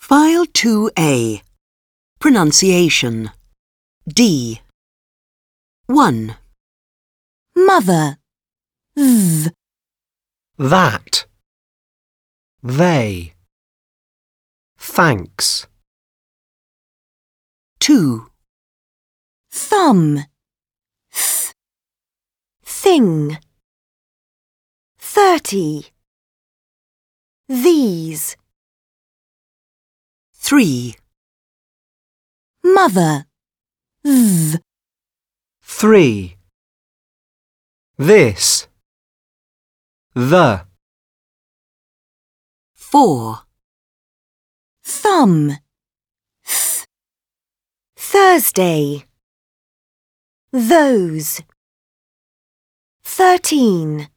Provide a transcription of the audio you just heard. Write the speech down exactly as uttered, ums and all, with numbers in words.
File two A. Pronunciation. D. one. Mother. Th. That. They. Thanks. two. Thumb. Th. Thing. Thirty. These. three. Mother. Th. Three. This. The. four. Thumb. Th. Thursday. Those. Thirteen.